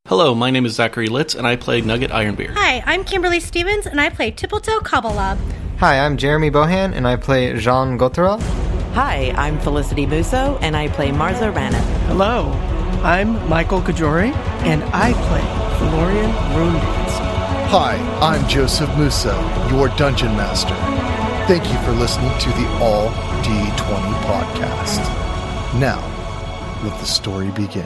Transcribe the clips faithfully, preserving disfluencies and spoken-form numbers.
Hello, my name is Zachary Litz, and I play Nugget Ironbeard. Hi, I'm Kimberly Stevens, and I play Tippletoe Cobblelob. Hi, I'm Jeremy Bohan, and I play Jean Gotteral. Hi, I'm Felicity Musso, and I play Marza Raneth. Hello, I'm Michael Kajori, and I play Florian Runedance. Hi, I'm Joseph Musso, your Dungeon Master. Thank you for listening to the All D twenty podcast. Now, let the story begin.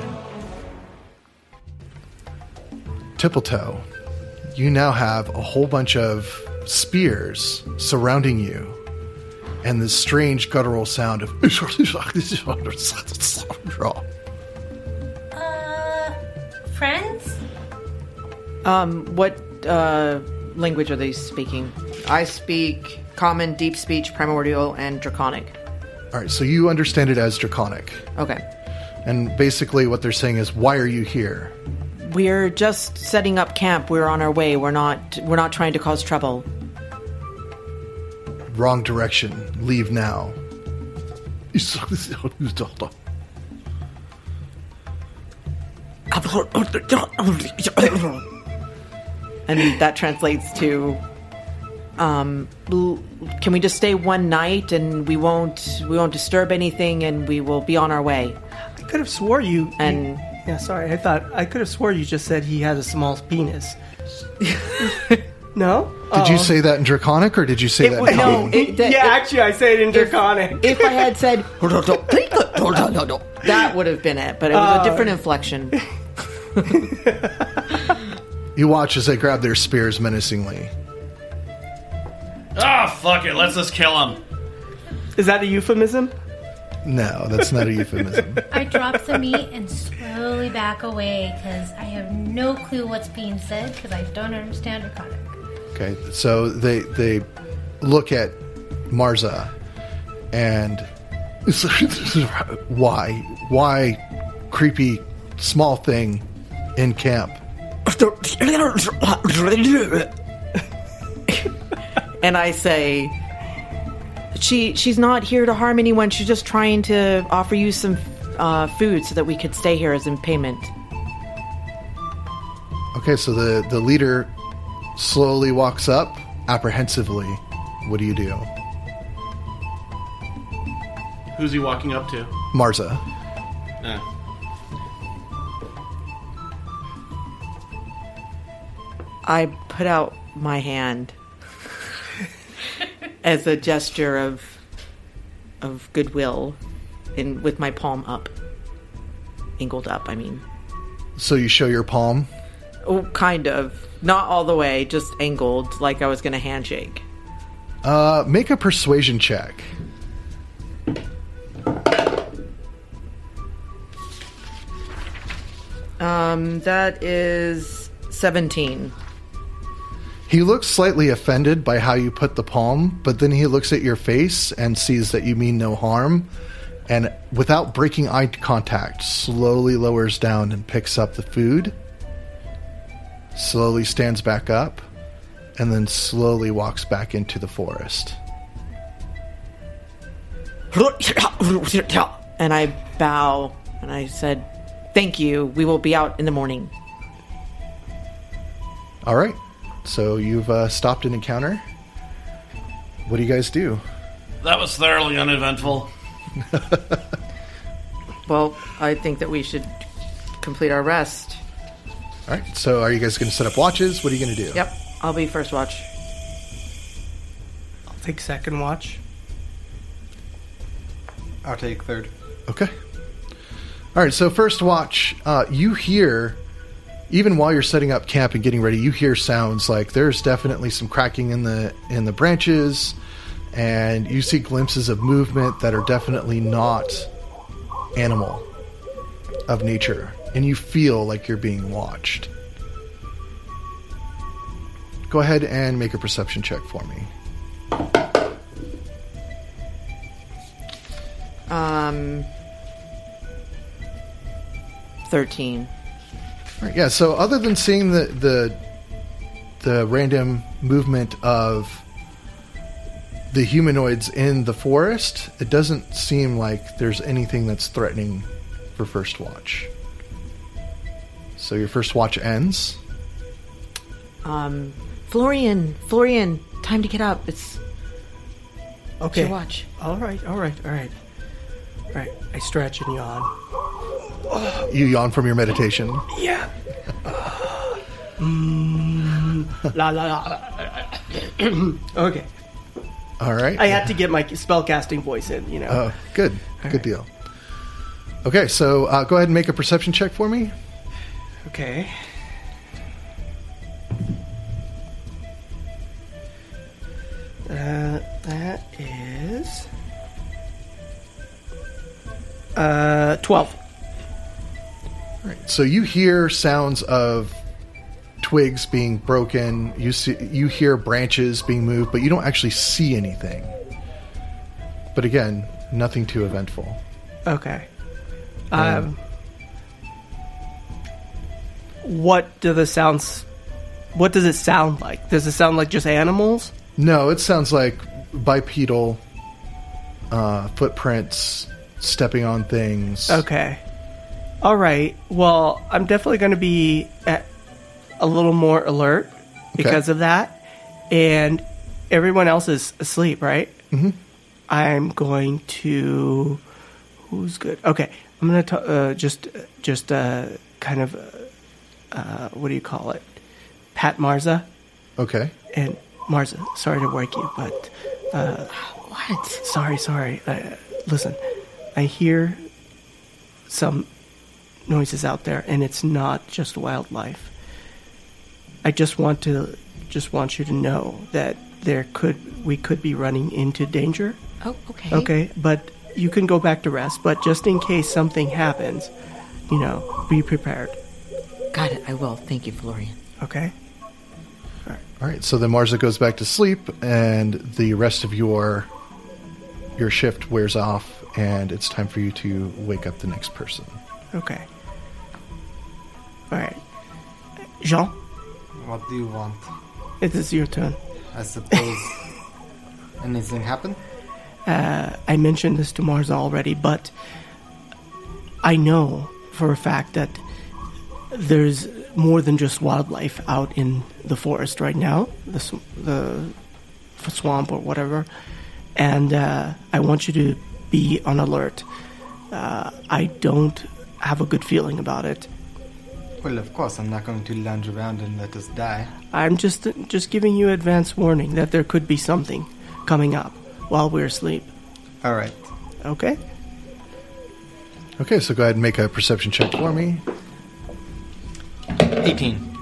Tippletoe, you now have a whole bunch of spears surrounding you, and this strange guttural sound of Uh, friends? Um, what uh, language are they speaking? I speak Common, Deep Speech, Primordial, and Draconic. All right, so you understand it as Draconic. Okay. And basically what they're saying is, why are you here? We're just setting up camp. We're on our way. We're not we're not trying to cause trouble. Wrong direction. Leave now. And that translates to um l- can we just stay one night and we won't we won't disturb anything and we will be on our way. I could have swore you... And you, yeah, sorry, I thought... I could have swore you just said he has a small penis. No? Did you say that in Draconic, or did you say It that was- in no, Common? it- that- yeah, it- actually, I say it in Draconic. If I had said that would have been it, but it was Uh, a different inflection. You watch as they grab their spears menacingly. Ah, fuck it, let's just kill him. Is that a euphemism? No, that's not a euphemism. I drop some meat and slowly back away because I have no clue what's being said because I don't understand Draconic. Okay, so they they look at Marza and why why creepy small thing in camp? And I say, she she's not here to harm anyone. She's just trying to offer you some uh, food so that we could stay here as in payment. Okay, so the the leader slowly walks up apprehensively. What do you do? Who's he walking up to? Marza. Eh. I put out my hand as a gesture of of goodwill, in with my palm up, angled up. I mean, So you show your palm. oh, kind of, not all the way, just angled, like I was going to handshake. Uh, make a persuasion check. Um, that is seventeen. He looks slightly offended by how you put the palm, but then he looks at your face and sees that you mean no harm, and without breaking eye contact, slowly lowers down and picks up the food, slowly stands back up, and then slowly walks back into the forest. And I bow, and I said, thank you, we will be out in the morning. All right, so you've uh, stopped an encounter. What do you guys do? That was thoroughly uneventful. Well, I think that we should complete our rest. All right, so are you guys going to set up watches? What are you going to do? Yep, I'll be first watch. I'll take second watch. I'll take third. Okay. All right, so first watch, uh, you hear, even while you're setting up camp and getting ready, you hear sounds like there's definitely some cracking in the in the branches, and you see glimpses of movement that are definitely not animal, of nature, and you feel like you're being watched. Go ahead and make a perception check for me. Um, thirteen. All right, yeah, so other than seeing the, the the random movement of the humanoids in the forest, it doesn't seem like there's anything that's threatening for First Watch. So your first watch ends. Um, Florian, Florian, time to get up. It's Okay. your watch. All right, all right, all right. All right, I stretch and yawn. You yawn from your meditation. Yeah. mm, la la la. Okay. All right. I had to get my spellcasting voice in, you know. Oh, good. Good right. deal. Okay, so uh, go ahead and make a perception check for me. Okay. Uh, that is uh twelve. All right. So you hear sounds of twigs being broken. You see, you hear branches being moved, but you don't actually see anything. But again, nothing too eventful. Okay. Um. What do the sounds? What does it sound like? Does it sound like just animals? No, it sounds like bipedal uh, footprints, stepping on things. Okay. All right. Well, I'm definitely going to be at a little more alert because of that. And everyone else is asleep, right? Mm-hmm. I'm going to. Who's good? Okay. I'm going to uh, just, just uh, kind of, uh, what do you call it? Pat Marza. Okay. And Marza, sorry to wake you, but. Uh, What? Sorry, sorry. Uh, listen, I hear some noises out there, and it's not just wildlife. I just want to, just want you to know that there could, we could be running into danger. Oh, okay. Okay, but you can go back to rest. But just in case something happens, you know, be prepared. Got it. I will. Thank you, Florian. Okay. All right. So then Marza goes back to sleep, and the rest of your your shift wears off, and it's time for you to wake up the next person. Okay. All right. Jean, What do you want? it is your turn. I suppose anything happened? Uh, I mentioned this to Marza already, but I know for a fact that there's more than just wildlife out in the forest right now, the sw- the f- swamp or whatever, and uh, I want you to be on alert. Uh, I don't have a good feeling about it. Well, of course, I'm not going to lounge around and let us die. I'm just just giving you advance warning that there could be something coming up while we're asleep. All right. Okay? Okay, so go ahead and make a perception check for me. eighteen.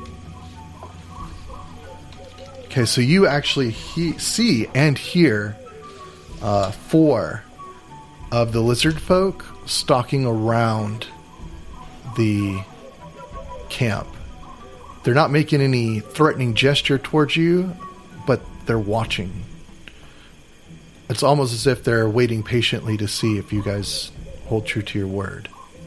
Okay, so you actually he- see and hear uh, four of the lizard folk stalking around the camp. They're not making any threatening gesture towards you, but they're watching. It's almost as if they're waiting patiently to see if you guys hold true to your word.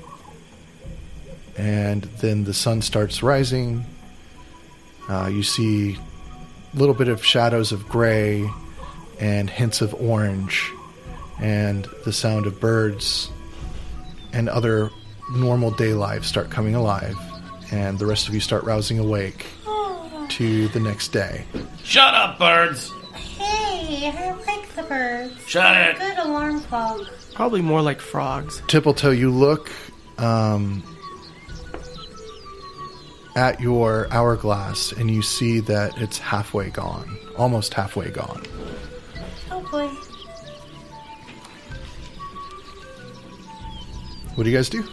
And then the sun starts rising. Uh, you see a little bit of shadows of gray and hints of orange, and the sound of birds and other normal day life start coming alive, and the rest of you start rousing awake to the next day. Shut up, birds! Hey, I like the birds. Shut it! Good alarm clock. Probably more like frogs. Tippletoe, you look um, at your hourglass and you see that it's halfway gone. Almost halfway gone. Oh boy. What do you guys do?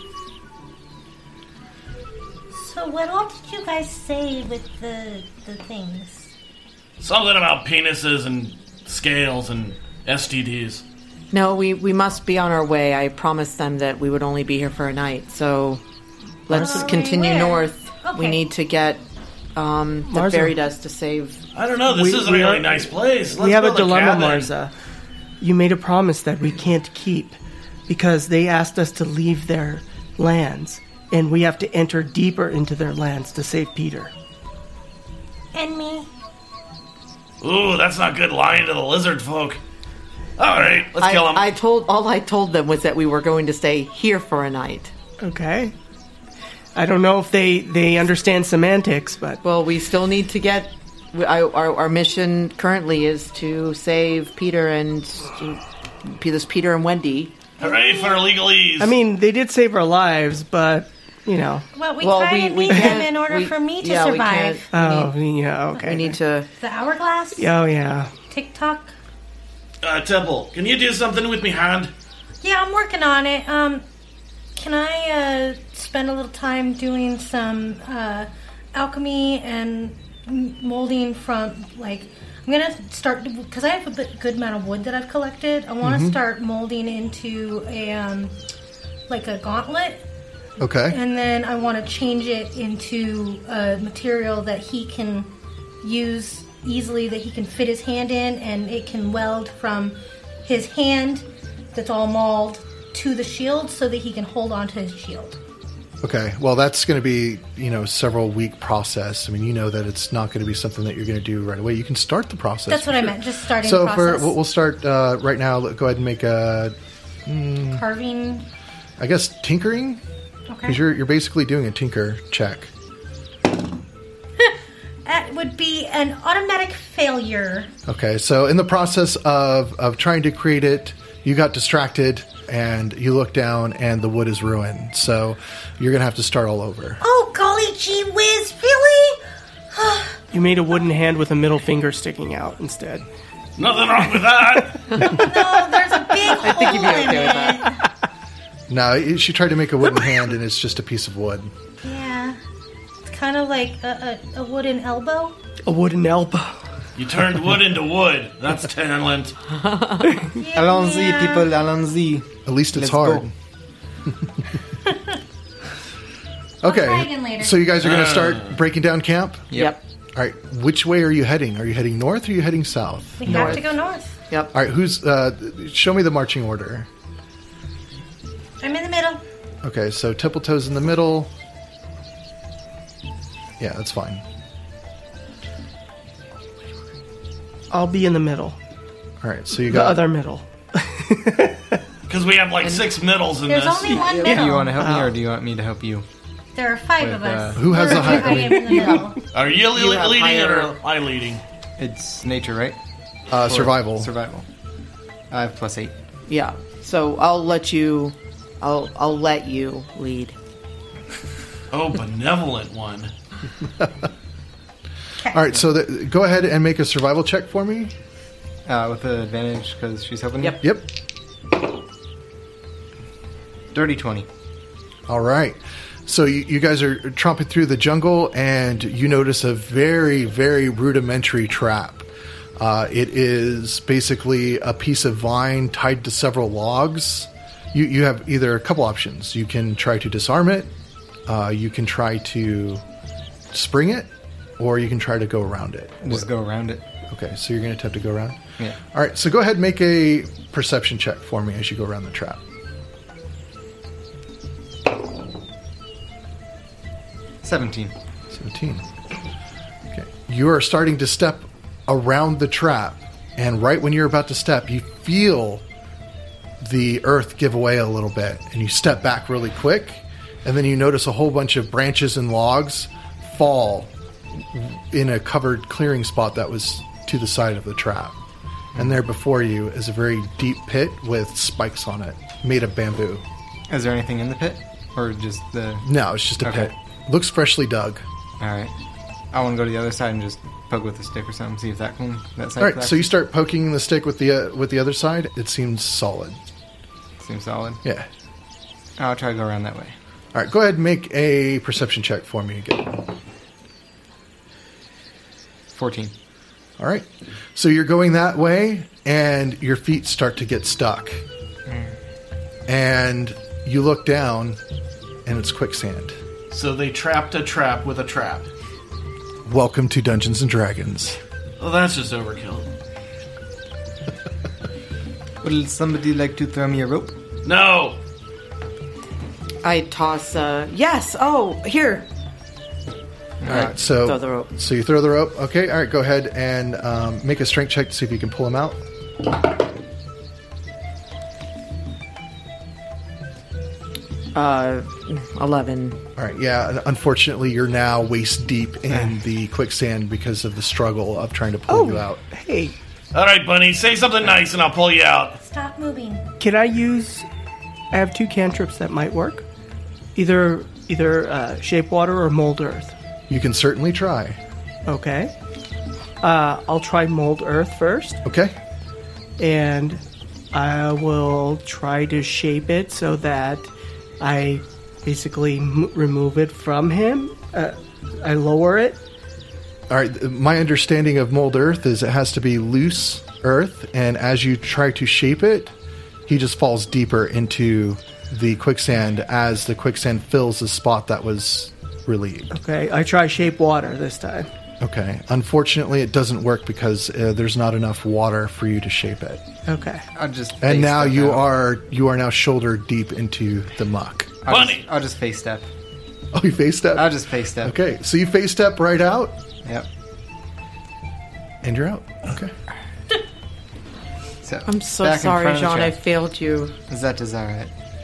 So what all did you guys say with the the things? Something about penises and scales and S T Ds. No, we, we must be on our way. I promised them that we would only be here for a night, so let's Are we continue where? north. Okay. We need to get um, the Marza. fairy dust to save. I don't know, this We- is a we really are- nice place. Let's we have a build dilemma, cabin. Marza. You made a promise that we can't keep because they asked us to leave their lands, and we have to enter deeper into their lands to save Peter. And me? Ooh, that's not good lying to the lizard folk. Alright, let's I, kill them. I told all I told them was that we were going to stay here for a night. Okay. I don't know if they, they understand semantics, but Well, we still need to get. I, our, our mission currently is to save Peter and this Peter and Wendy. Hooray for legalese. I mean, they did save our lives, but you know. Well, we Well, try we- and we need them can't- in order we- for me to yeah, we survive. Oh, yeah, okay. We need to. The hourglass? Oh, yeah. TikTok? Uh, Temple, can you do something with me hand? Yeah, I'm working on it. Um, can I uh, spend a little time doing some uh, alchemy and m- molding from, like, I'm going to start, because I have a bit, good amount of wood that I've collected. I want to start molding into a, um, like a gauntlet. Okay. And then I want to change it into a material that he can use easily, that he can fit his hand in, and it can weld from his hand that's all mauled to the shield so that he can hold on to his shield. Okay. Well, that's going to be, you know, several week process. I mean, you know that it's not going to be something that you're going to do right away. You can start the process. That's for what I sure. meant, just starting So the for process. we'll we'll start uh, right now. Go ahead and make a, Carving. I guess, tinkering. Okay. Because you're you're basically doing a tinker check. That would be an automatic failure. Okay, so in the process of, of trying to create it, you got distracted and you look down and the wood is ruined. So you're going to have to start all over. Oh, golly gee whiz, really? You made a wooden hand with a middle finger sticking out instead. Nothing wrong with that. No, there's a big hole think you'd be okay in with it. that. No, it- she tried to make a wooden hand and it's just a piece of wood. Yeah. It's kind of like a, a, a wooden elbow. A wooden elbow. You turned wood into wood. That's talent. Allons-y, Yeah. people, allons-y. At least it's Let's hard. Okay, try again later. so you guys are going to start breaking down camp? Yep. All right, which way are you heading? Are you heading north or are you heading south? We North. have to go north. Yep. All right, who's, uh, show me the marching order. I'm in the middle. Okay, so Tippletoe's in the middle. Yeah, that's fine. I'll be in the middle. All right, so you The got other middle. Because we have like six middles in There's this. only one Do middle. you want to help me or do you want me to help you? There are five With, of us. uh, Who has the We're- high- I am in the middle. Are you, You le- have leading it higher- or I leading? It's nature, right? uh, Or survival. Survival. I have plus eight. Yeah. So I'll let you. I'll I'll let you lead. Oh, benevolent one. All right, so the, go ahead and make a survival check for me. Uh, with the advantage because she's helping Yep. Yep. me. Dirty twenty. All right. So you, you guys are tromping through the jungle, and you notice a very, very rudimentary trap. Uh, it is basically a piece of vine tied to several logs. You, you have either a couple options. You can try to disarm it, uh, you can try to spring it, or you can try to go around it. Just go around it. Okay, so you're going to have to go around? Yeah. All right, so go ahead and make a perception check for me as you go around the trap. Seventeen. seventeen. Okay. You are starting to step around the trap, and right when you're about to step, you feel the earth give away a little bit, and you step back really quick, and then you notice a whole bunch of branches and logs fall in a covered clearing spot that was to the side of the trap. And there before you is a very deep pit with spikes on it, made of bamboo. Is there anything in the pit? Or just the... No, it's just a Okay. pit. Looks freshly dug. Alright. I want to go to the other side and just poke with a stick or something, see if that can... That side All right, cracks. so you start poking the stick with the uh, with the other side. It seems solid. Seems solid. Yeah. I'll try to go around that way. All right, go ahead and make a perception check for me again. fourteen. All right. So you're going that way, and your feet start to get stuck. And you look down, and it's quicksand. So they trapped a trap with a trap. Welcome to Dungeons and Dragons. Well, that's just overkill. Would somebody like to throw me a rope? No! I toss. Uh, yes. Oh, here. All right, so Throw the rope. so you throw the rope. Okay, all right. Go ahead and um, make a strength check to see if you can pull him out. Uh, eleven. All right, yeah. Unfortunately, you're now waist deep in the quicksand because of the struggle of trying to pull you out. Hey, All right, Bunny, say something nice and I'll pull you out. Stop moving. can I use... I have two cantrips that might work. Either either uh, Shape Water or Mold Earth. You can certainly try. Okay. Uh, I'll try Mold Earth first, Okay. and I will try to shape it so that I basically m- remove it from him. Uh, I lower it. All right. My understanding of mold earth is it has to be loose earth, and as you try to shape it, he just falls deeper into the quicksand as the quicksand fills the spot that was relieved. Okay, I try Shape Water this time. Okay. Unfortunately, it doesn't work because uh, there's not enough water for you to shape it. Okay. I'll just. And face now step you out. are you are now shoulder deep into the muck. I'll Bunny! Just, I'll just face step. Oh, you face step. I'll just face step. Okay, so you face step right out, Yep. and you're out. Okay. So I'm so back in sorry, front of the Jean. I trap. failed you. That is all right.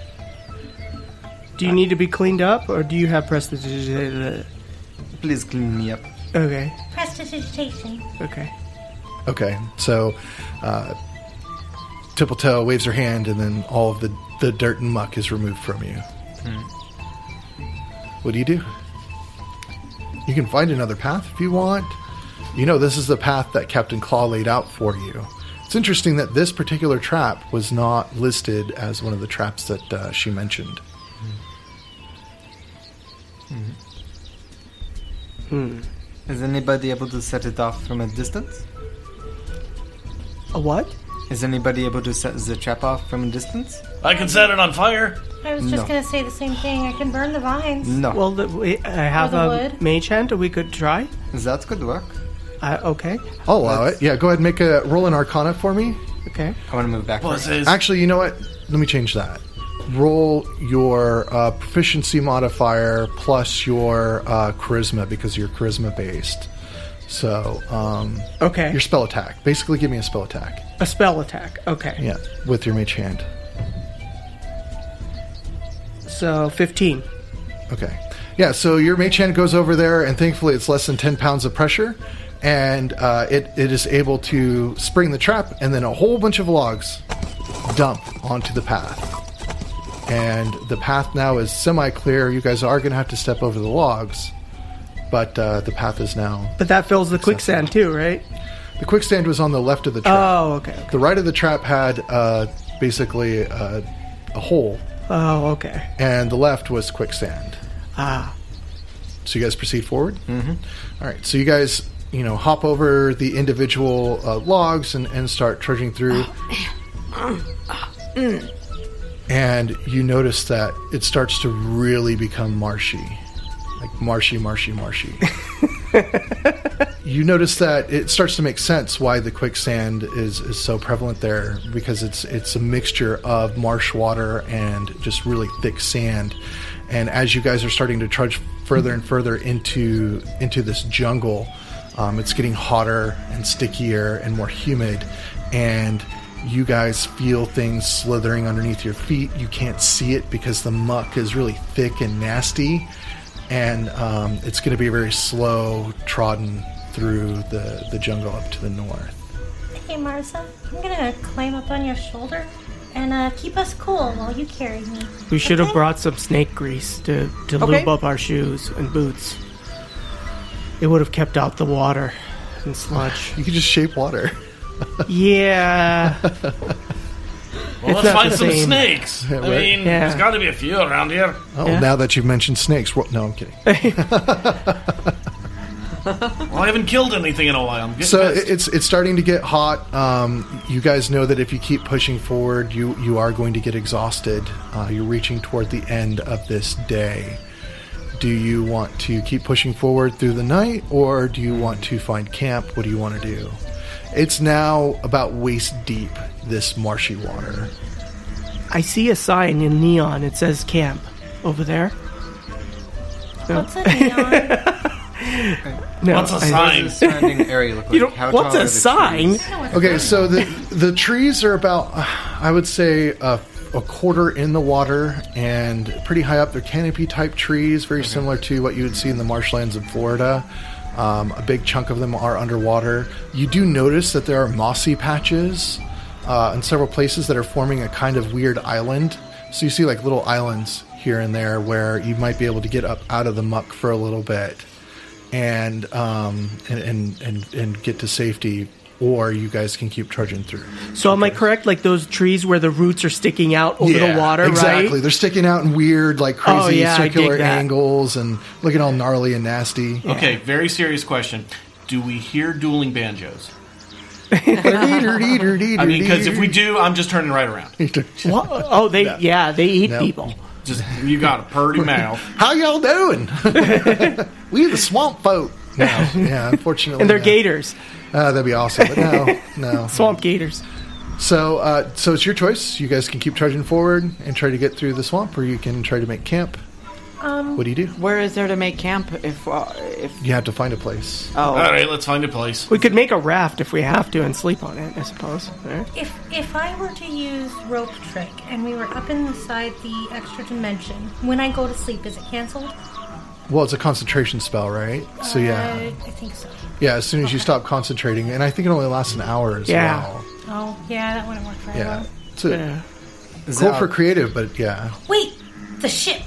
Do you need to be cleaned up, or do you have prestidigitation? Please clean me up. Okay. Prestidigitation. Okay. Okay, so uh, Tippletail waves her hand, and then all of the, the dirt and muck is removed from you. What do you do? You can find another path if you want. You know, this is the path that Captain Claw laid out for you. It's interesting that this particular trap was not listed as one of the traps that uh, she mentioned. Is anybody able to set it off from a distance? A what? Is anybody able to set the trap off from a distance? I can set it on fire. I was just No. going to say the same thing. I can burn the vines. No. Well, the, we, I have the a wood? mage hand, or we could try. that could work. Uh, okay. I'll allow it. Yeah, go ahead and make a roll an Arcana for me. Okay. I want to move back. Plus first. is Actually, you know what? Let me change that. Roll your uh, proficiency modifier plus your uh, charisma because you're charisma based. So, um, Okay. your spell attack. Basically, give me a spell attack. A spell attack. Okay. Yeah, with your mage hand. So fifteen. Okay. Yeah, so your mage hand goes over there, and thankfully it's less than ten pounds of pressure, and uh, it, it is able to spring the trap, and then a whole bunch of logs dump onto the path. And the path now is semi-clear. You guys are going to have to step over the logs, but uh, the path is now... But that fills the quicksand too, right? The quicksand was on the left of the trap. Oh, okay. okay. The right of the trap had uh, basically a, a hole, Oh, okay. and the left was quicksand. Ah. So you guys proceed forward? Mm-hmm. All right. So you guys, you know, hop over the individual uh, logs and, and start trudging through. And you notice that it starts to really become marshy. Like marshy, marshy, marshy. You notice that it starts to make sense why the quicksand is, is so prevalent there, because it's it's a mixture of marsh water and just really thick sand. And as you guys are starting to trudge further and further into into this jungle, um, it's getting hotter and stickier and more humid, and you guys feel things slithering underneath your feet. You can't see it because the muck is really thick and nasty, and um, it's going to be very slow trodden through the, the jungle up to the north. Hey, Marissa, I'm going to climb up on your shoulder and uh, keep us cool while you carry me. We should have Okay? brought some snake grease to, to Okay. lube up our shoes and boots. It would have kept out the water and sludge. You can just shape water. Yeah. Well, let's not find the some same. snakes. Yeah, I right. mean, Yeah. there's got to be a few around here. Oh, Yeah. now that you've mentioned snakes. Well, no, I'm kidding. Well, I haven't killed anything in a while. I'm getting So pissed. it- it's it's starting to get hot. Um, you guys know that if you keep pushing forward, you you are going to get exhausted. Uh, you're reaching toward the end of this day. Do you want to keep pushing forward through the night, or do you want to find camp? What do you want to do? It's now about waist deep, this marshy water. I see a sign in neon. It says camp over there. No. What's a neon? No, What's a I- What sign? does the surrounding area look like? You don't, How what's tall are a the sign? trees? Okay, so the the trees are about, uh, I would say, a a quarter in the water and pretty high up. They're canopy-type trees, very okay. similar to what you would see in the marshlands of Florida. Um, a big chunk of them are underwater. You do notice that there are mossy patches uh, in several places that are forming a kind of weird island. So you see like little islands here and there where you might be able to get up out of the muck for a little bit and um, and, and, and, and get to safety, or you guys can keep trudging through. So am I correct? Like those trees where the roots are sticking out over yeah, the water, exactly. right? Exactly. They're sticking out in weird, like crazy oh, yeah, circular angles and looking all gnarly and nasty. Yeah. Okay, very serious question. Do we hear dueling banjos? I mean, because if we do, I'm just turning right around. What? Oh, they no. yeah, they eat no. people. Just you got a purty mouth. How y'all doing? We the swamp folk. No, yeah, unfortunately, and they're no. gators. Uh, that'd be awesome, but no, no. Swamp gators. So, uh, so it's your choice. You guys can keep trudging forward and try to get through the swamp, or you can try to make camp. Um, what do you do? Where is there to make camp? If uh, if you have to find a place. Oh, all right, let's find a place. We could make a raft if we have to and sleep on it, I suppose. Right? If if I were to use rope trick and we were up inside the extra dimension, when I go to sleep, is it canceled? Well, it's a concentration spell, right? So yeah, uh, I think so. Yeah, as soon as okay. you stop concentrating, and I think it only lasts an hour as yeah. well. Oh, yeah, that wouldn't work very yeah. well. It's a, yeah. cool for creative, but yeah. Wait, the ship.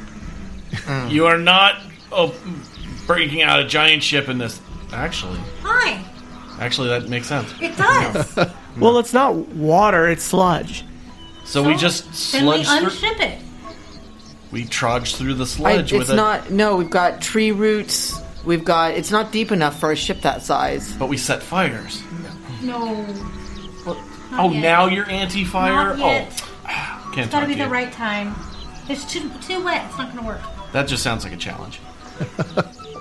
Mm. You are not oh, breaking out a giant ship in this. Actually, hi. Actually, that makes sense. It does. No. Well, it's not water; it's sludge. So, so we just sludge then we through. unship it. We trudge through the sludge I, with it's it. not. No, we've got tree roots. We've got. It's not deep enough for a ship that size. But we set fires. No. Well, oh, yet. Now you're anti-fire. Not yet. Oh, can't. It's got to be to the you. right time. It's too too wet. It's not going to work. That just sounds like a challenge. All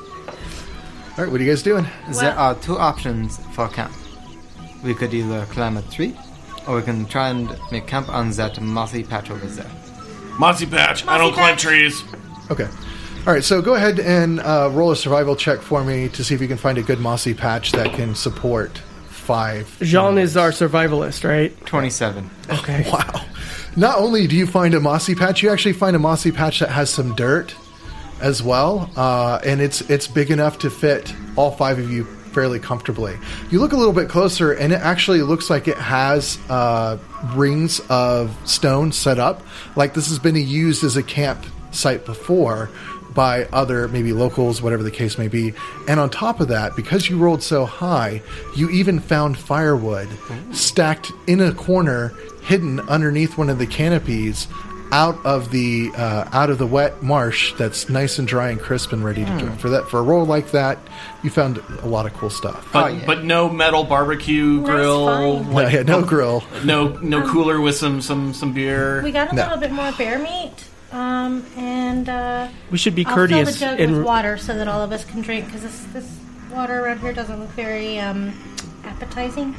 right, what are you guys doing? Well, there are two options for camp. We could either climb a tree, or we can try and make camp on that mossy patch over there. Mossy patch. Mossy I don't patch. climb trees. Okay. All right, so go ahead and uh, roll a survival check for me to see if you can find a good mossy patch that can support five. Jean is our survivalist, right? twenty-seven. Okay. Wow. Not only do you find a mossy patch, you actually find a mossy patch that has some dirt as well, uh, and it's it's big enough to fit all five of you fairly comfortably. You look a little bit closer, and it actually looks like it has uh, rings of stone set up, like this has been used as a campsite before by other maybe locals, whatever the case may be. And on top of that, because you rolled so high, you even found firewood stacked in a corner, hidden underneath one of the canopies, out of the uh, out of the wet marsh that's nice and dry and crisp and ready to Mm. drink. For that, for a roll like that, you found a lot of cool stuff. But Oh, yeah. but no metal barbecue That's grill. fine. No, yeah, no grill. No no cooler with some some some beer. We got a No. little bit more bear meat, um, and uh, We should be I'll fill the courteous jug and with water so that all of us can drink, because this this water around here doesn't look very um, appetizing.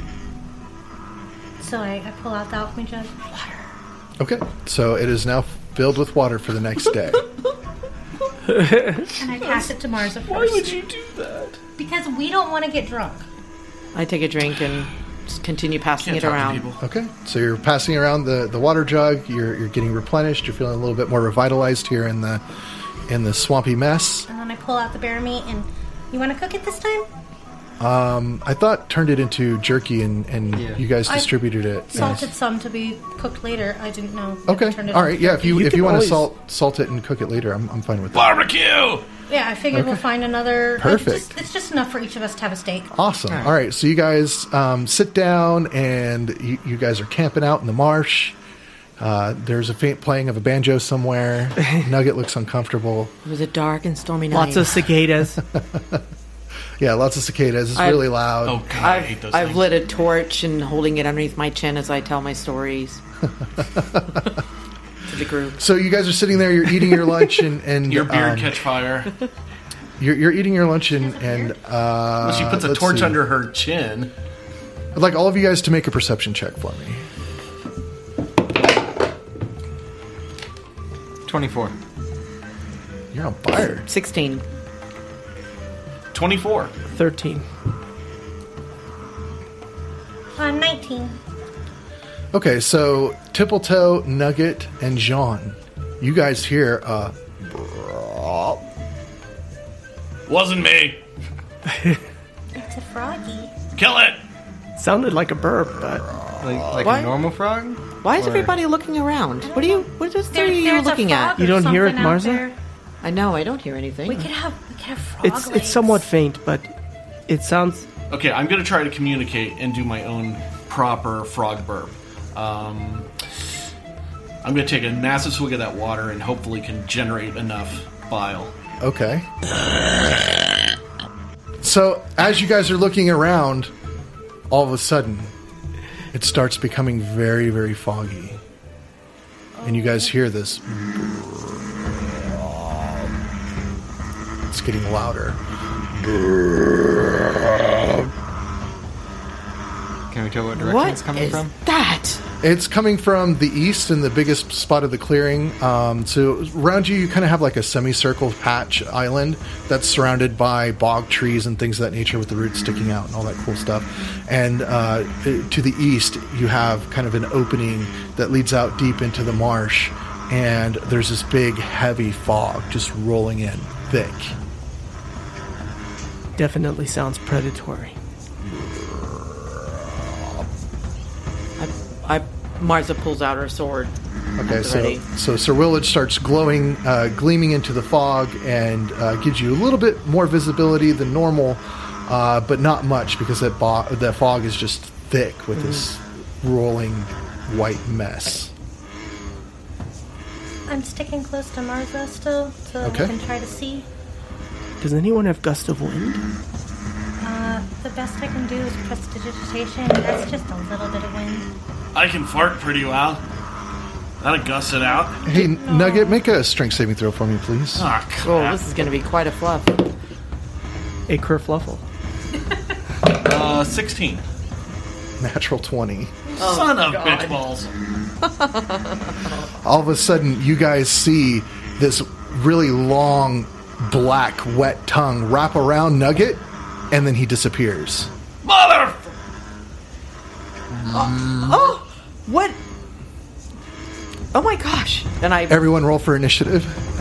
So I, I pull out the alchemy jug. Water. Okay, so it is now filled with water for the next day. And I pass it to Marza first. Why would you do that? Because we don't want to get drunk. I take a drink and just continue passing Can't it talk to around. people. Okay, so you're passing around the, the water jug. You're you're getting replenished. You're feeling a little bit more revitalized here in the in the swampy mess. And then I pull out the bear meat, and you want to cook it this time? Um, I thought turned it into jerky, and, and Yeah. you guys I distributed it. Salted Nice. some to be cooked later. I didn't know. that Okay, it turned it all into right. Yeah, if you, You if can you want to always- salt salt it and cook it later, I'm I'm fine with that. Barbecue. Yeah, I figured we'll Okay. find another. Perfect. It's just, it's just enough for each of us to have a steak. Awesome. All right, so you guys um, sit down, and you, you guys are camping out in the marsh. Uh, there's a faint playing of a banjo somewhere. Nugget looks uncomfortable. It was a dark and stormy night. lots of cicadas. Yeah, lots of cicadas. It's I- really loud. Oh god, I hate I've, those I've things. lit a torch and holding it underneath my chin as I tell my stories to the group. So you guys are sitting there. You're eating your lunch, and, and Your beard um, catch fire. You're, you're eating your lunch, and and uh, Well, she puts a let's torch see. under her chin. I'd like all of you guys to make a perception check for me. twenty-four. You're on fire. sixteen. Twenty-four. thirteen. Uh, nineteen. Okay, so Tippletoe, Nugget, and Jean. You guys hear uh Wasn't me. It's a froggy. Kill it. Sounded like a burp, but Like, like What? a normal frog? Why is Or- everybody looking around? What are you? What is There- are you there's a looking frog at? You or don't hear it, something out Marza? there. I know. I don't hear anything. We could have we could have frog it's legs. it's somewhat faint, but it sounds. Okay, I'm gonna try to communicate and do my own proper frog burp. Um, I'm gonna take a massive swig of that water and hopefully can generate enough bile. Okay. So, as you guys are looking around, all of a sudden, it starts becoming very, very foggy. And you guys hear this. It's getting louder. Can we tell what direction What it's coming is from? that? It's coming from the east in the biggest spot of the clearing. Um, so around you, you kind of have like a semicircle patch island that's surrounded by bog trees and things of that nature with the roots sticking out and all that cool stuff. And uh, to the east, you have kind of an opening that leads out deep into the marsh. And there's this big, heavy fog just rolling in, thick. Definitely sounds predatory. I, I Marza pulls out her sword. Okay, so Ready. so Sir Willard starts glowing, uh, gleaming into the fog, and uh, gives you a little bit more visibility than normal, uh, but not much because that bo- that fog is just thick with this rolling white mess. I'm sticking close to Marza still, so Okay. I can try to see. Does anyone have gust of wind? Uh, the best I can do is prestidigitation. That's just a little bit of wind. I can fart pretty well. That'll gust it out. Hey, Nugget, make a strength saving throw for me, please. Ah, Oh, crap. this is going to be quite a fluff. A kerfluffle. Uh, sixteen. Natural twenty. Son of bitch balls. All of a sudden, you guys see this really long, black, wet tongue wrap around Nugget, and then he disappears. Mother... Oh, what? Oh my gosh! And I Everyone roll for initiative.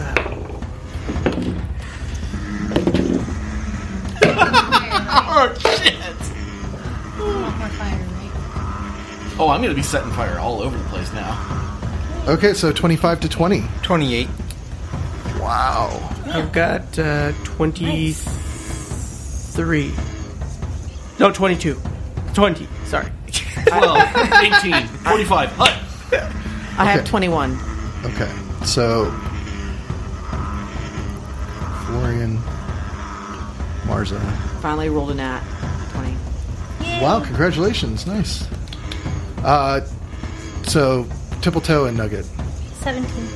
Oh, shit. More fire, right? Oh, I'm going to be setting fire all over the place now. Okay, so twenty-five to twenty. twenty-eight. Wow. I've got uh, twenty-three. No, twenty-two. twenty, sorry. twelve, eighteen, forty-five. Hut. I have Okay. twenty-one. Okay, so Florian, Marza. Finally rolled a nat twenty. Wow, congratulations. Nice. Uh, so, Tippletoe and Nugget. seventeen.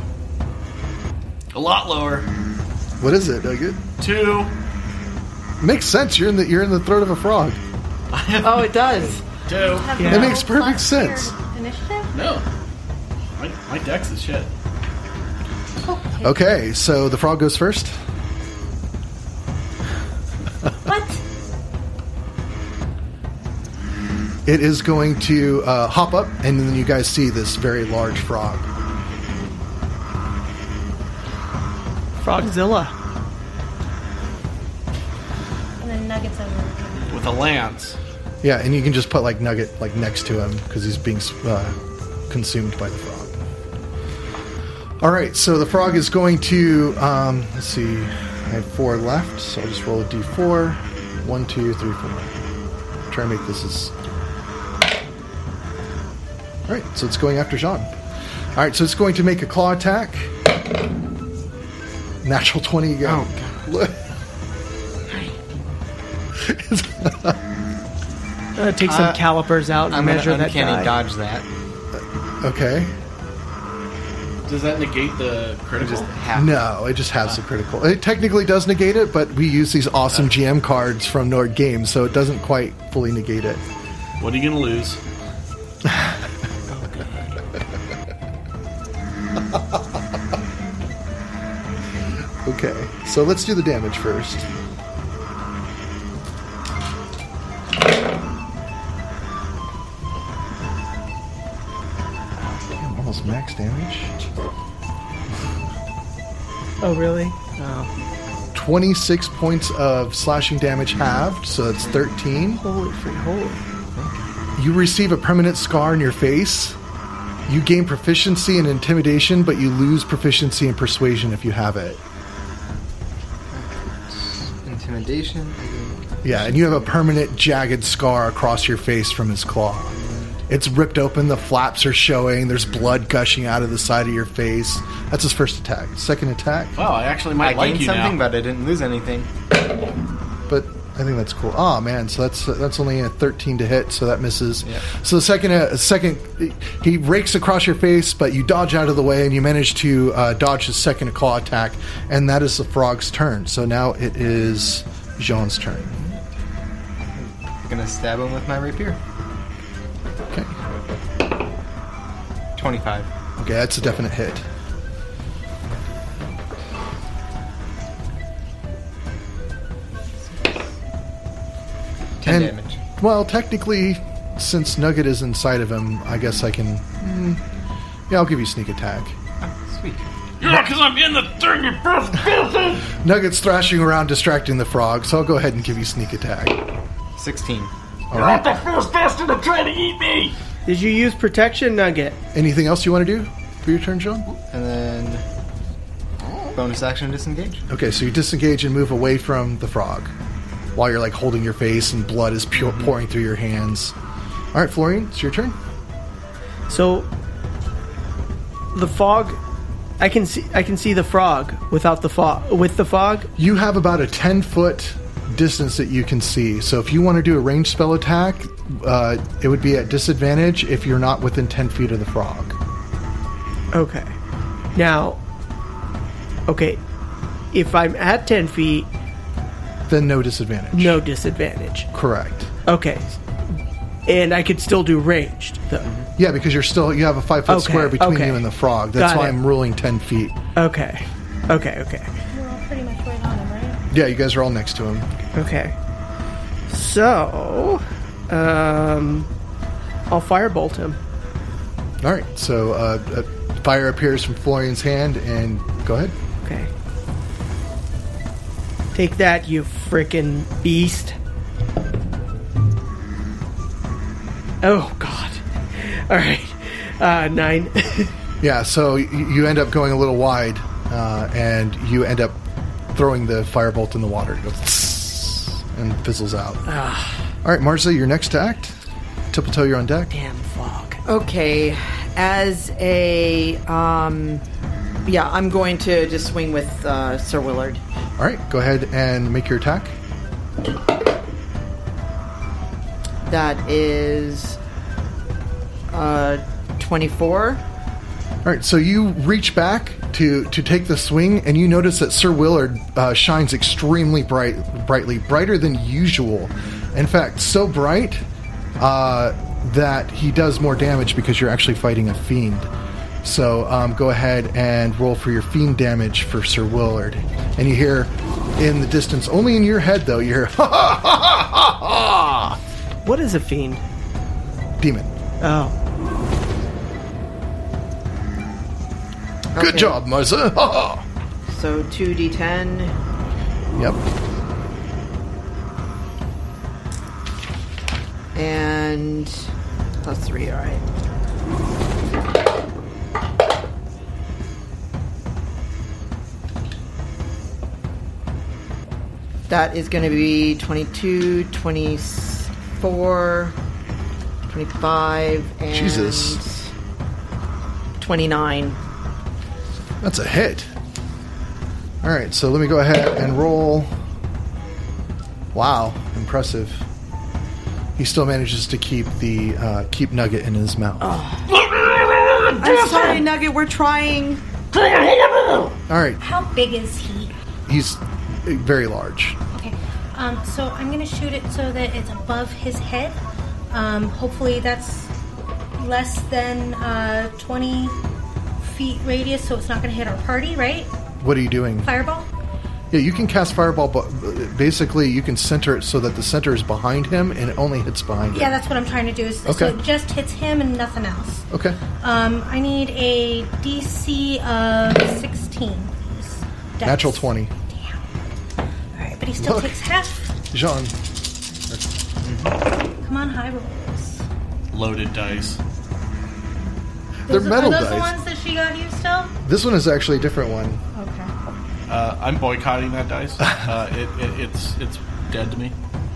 A lot lower. What is it, Nugget? Two. Makes sense. You're in the you're in the throat of a frog. Oh, it does. Two. Have Yeah. no It makes perfect plus your sense. Initiative? No. My, my dex is shit. Okay. Okay, so the frog goes first. What? It is going to uh, hop up, and then you guys see this very large frog. Frogzilla. And then Nuggets over. With a lance. Yeah, and you can just put like Nugget like next to him because he's being uh, consumed by the frog. All right, so the frog is going to. Um, let's see, I have four left, so I'll just roll a d four. One, two, three, four. Try and make this as. All right, so it's going after Jean. All right, so it's going to make a claw attack. Natural twenty again. Oh, God. Uh, take some Uh, calipers out and I'm measure gonna that uncanny die. dodge that. Okay. Does that negate the critical? Just half. No, it just has the critical. It technically does negate it, but we use these awesome G M cards from Nord Games, so it doesn't quite fully negate it. What are you going to lose? Okay, so let's do the damage first. almost max damage. Oh, really? Oh. twenty-six points of slashing damage halved, so it's thirteen. Holy free holy. You receive a permanent scar in your face. You gain proficiency in intimidation, but you lose proficiency in persuasion if you have it. Intimidation. Yeah, and you have a permanent jagged scar across your face from his claw. It's ripped open, the flaps are showing, there's blood gushing out of the side of your face. That's his first attack. Second attack, Wow, I actually might I like gained you something, now. but I didn't lose anything. but I think that's cool. Oh man, so that's that's only a thirteen to hit, so that misses. Yeah. So the second uh, second he rakes across your face, but you dodge out of the way and you manage to uh, dodge his second claw attack, and that is the frog's turn. So now it is Jean's turn. I'm gonna stab him with my rapier. Okay. twenty-five. Okay, that's a definite hit. ten And- damage. Well, technically, since Nugget is inside of him, I guess I can. Mm, yeah, I'll give you sneak attack. Oh, sweet. Yeah, because I'm in the thing, you bastard! Nugget's thrashing around, distracting the frog, so I'll go ahead and give you sneak attack. sixteen. All right. the first bastard to try to eat me! Did you use protection, Nugget? Anything else you want to do for your turn, John? And then bonus action disengage. Okay, so you disengage and move away from the frog while you're like holding your face and blood is pure, pouring through your hands. All right, Florian, it's your turn. So the fog, I can see. I can see the frog without the fog. With the fog, You have about a ten foot distance that you can see. So if you want to do a ranged spell attack, uh, it would be at disadvantage if you're not within ten feet of the frog. okay. Now, okay, if I'm at ten feet, Then no disadvantage. no disadvantage. Correct. Okay, and I could still do ranged though. Yeah, because you're still you have a five foot Okay, square between okay. you and the frog. That's Got why it. I'm ruling ten feet. Okay, okay, okay, We're all pretty much right on him, right? Yeah, you guys are all next to him. okay. So, um, I'll firebolt him. All right, so uh, uh, fire appears from Florian's hand, and go ahead. Okay. Take that, you frickin' beast. Oh, God. All right. Uh, nine. Yeah, so y- you end up going a little wide, uh, and you end up throwing the firebolt in the water. It goes tss, and fizzles out. All right, Marza, your next act. Tippletoe, you're on deck. Damn fog. Okay, as a um, yeah, I'm going to just swing with uh, Sir Willard. All right, go ahead and make your attack. That is uh, twenty-four. All right, so you reach back to to take the swing, and you notice that Sir Willard uh, shines extremely bright, brightly, brighter than usual. In fact, so bright uh, that he does more damage because you're actually fighting a fiend. So um, go ahead and roll for your fiend damage for Sir Willard. And you hear in the distance, only in your head though, you hear ha ha ha ha ha. What is a fiend? Demon. Oh. Good Okay. job, Marza. Ha ha. So two d ten. Yep. And plus three, all right. That is going to be twenty-two, twenty-four, twenty-five, and Jesus. twenty-nine. That's a hit. All right, so let me go ahead and roll. Wow, impressive. He still manages to keep the uh, keep Nugget in his mouth. I'm sorry, Nugget, we're trying. All right, How big is he? he's very large. Okay. Um, so I'm going to shoot it so that it's above his head. Um, hopefully that's less than uh, twenty feet radius, so it's not going to hit our party, right? What are you doing? Fireball? Yeah, you can cast Fireball, but basically you can center it so that the center is behind him and it only hits behind him. Yeah, that's what I'm trying to do. Is, Okay. So it just hits him and nothing else. Okay. Um, I need a D C of sixteen. please. Dex. Natural twenty. All right, but he still Look. takes half. Jean. Come on, high rolls. Loaded dice. They're Those- metal Are those the dice. ones that she got you still? This one is actually a different one. Okay. Uh, I'm boycotting that dice. Uh, it, it, it's it's dead to me.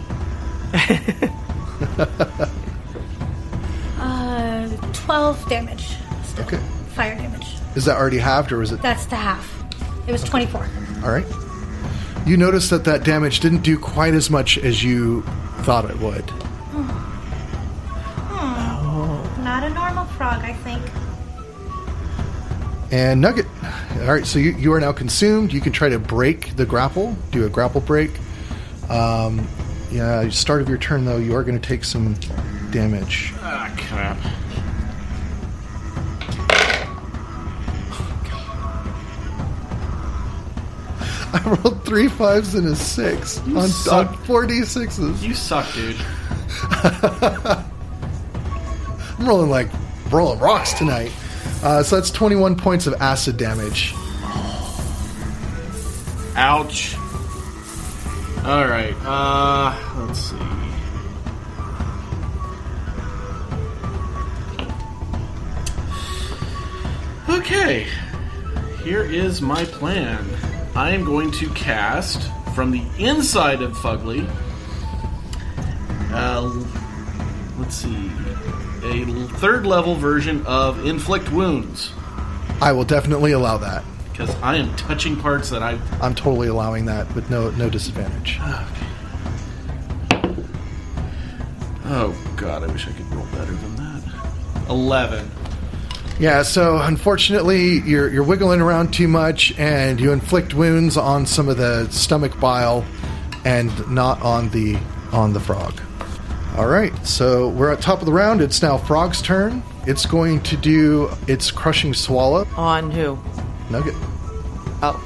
Uh, twelve damage. Still. Okay. Fire damage. Is that already halved, or is it? That's the half. It was twenty-four. All right. You notice that that damage didn't do quite as much as you thought it would. Not a normal frog, I think. And Nugget. All right, so you, you are now consumed. You can try to break the grapple, do a grapple break. Um, yeah, start of your turn, though, you are going to take some damage. Ah, crap. I rolled three fives and a six on, on suck. four d sixes. You suck, dude. I'm rolling like rolling rocks tonight. Uh, so that's twenty-one points of acid damage. Ouch. All right. Uh, let's see. Okay. Here is my plan. I am going to cast from the inside of Fugly. Uh, let's see. A third level version of Inflict Wounds. I will definitely allow that. Because I am touching parts that I. I'm totally allowing that with no no disadvantage. Oh, God, I wish I could roll better than that. eleven. Yeah, so unfortunately, you're you're wiggling around too much, and you inflict wounds on some of the stomach bile, and not on the on the frog. All right, so we're at top of the round. It's now Frog's turn. It's going to do its crushing swallow. On who? Nugget. Oh.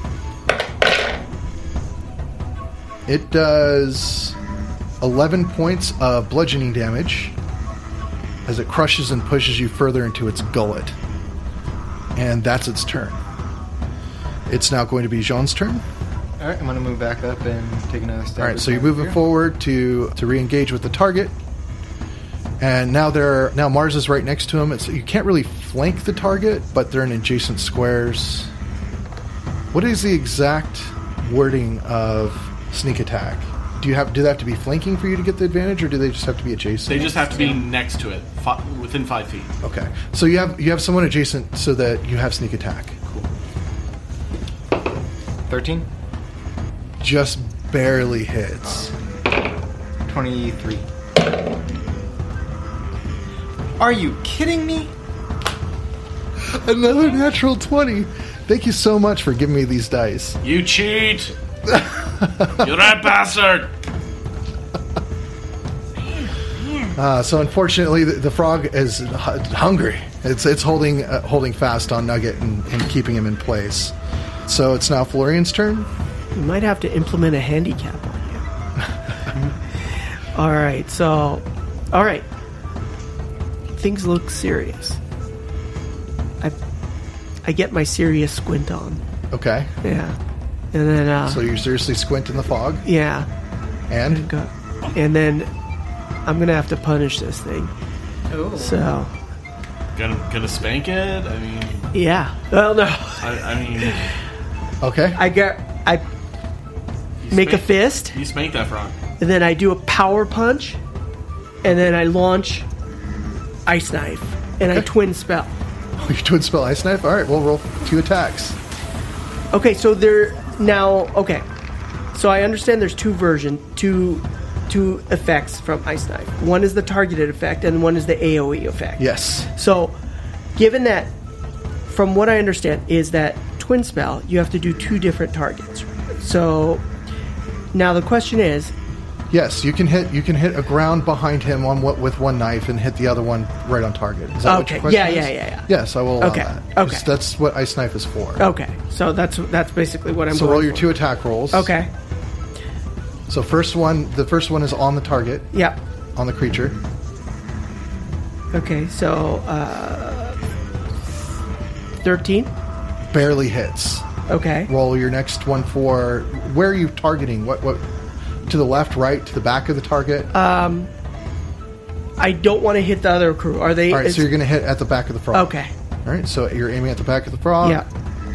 It does eleven points of bludgeoning damage as it crushes and pushes you further into its gullet. And that's its turn. It's now going to be Jean's turn. All right, I'm going to move back up and take another step. All right, so you're moving forward to to re-engage with the target. And now they're now Mars is right next to him. It's, you can't really flank the target, but they're in adjacent squares. What is the exact wording of sneak attack? Do you have do they have to be flanking for you to get the advantage, or do they just have to be adjacent? They just have to be next to it, fi- within five feet. Okay, so you have you have someone adjacent so that you have sneak attack. Cool. thirteen? Just barely hits. twenty-three. Are you kidding me? Another natural twenty. Thank you so much for giving me these dice. You cheat! You rat bastard! Uh, so unfortunately, the, the frog is hu- hungry. It's it's holding uh, holding fast on Nugget and, and keeping him in place. So it's now Florian's turn. We might have to implement a handicap on you. All right, so, all right. Things look serious. I, I get my serious squint on. Okay. Yeah, and then uh, So you seriously squint in the fog, yeah, and go, and then I'm gonna have to punish this thing. Oh. So Gonna, gonna spank it? I mean, yeah. Well, no, I, I mean, okay. I get I you make a spank- fist, You spank that frog. and then I do a power punch, and then I launch ice knife, and I Okay. twin spell. You twin spell ice knife. All right, we'll roll two attacks. Okay, so there now. Okay, so I understand there's two version, two, two effects from Ice Knife. One is the targeted effect, and one is the A O E effect. Yes. So, given that, from what I understand, is that twin spell you have to do two different targets. So, now the question is, Yes, you can hit. You can hit a ground behind him on what with one knife and hit the other one right on target. Is that what Okay. your question Yeah, is? yeah, yeah, yeah. Yes, I will allow Okay, that. okay. Just- That's what ice knife is for. Okay, so that's that's basically what I'm. So going roll your for. two attack rolls. Okay. So first one, the first one is on the target, Yeah. on the creature. Okay, so uh, thirteen. Barely hits. Okay. Roll your next one for where are you targeting? What what? To the left, right, to the back of the target. I don't want to hit the other crew. Are they? All right, is- so you're going to hit at the back of the frog. okay. All right, so you're aiming at the back of the frog. Yeah.